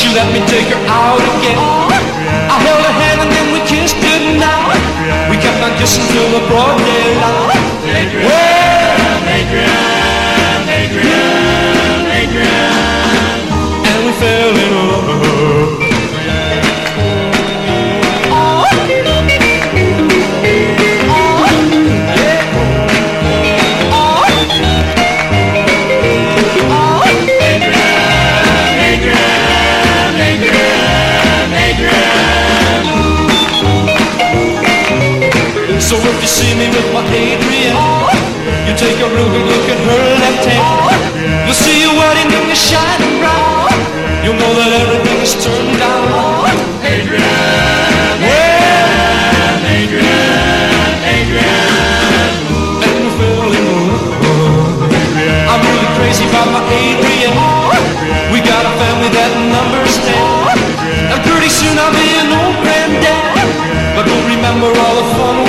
she let me take her out again. I held her hand and then we kissed goodnight. We kept on kissing till the broad daylight. Well, Adrian, Adrian, Adrian, and we fell in love. So if you see me with my Adrian, you take a real good look at her left hand. You'll see your wedding ring is shining bright. You'll know that everything is turned out. Adrian, well, Adrian, Adrian, and we fell in love. I'm really crazy about my Adrian. We got a family that numbers 10, and pretty soon I'll be an old granddad. But we'll remember all the fun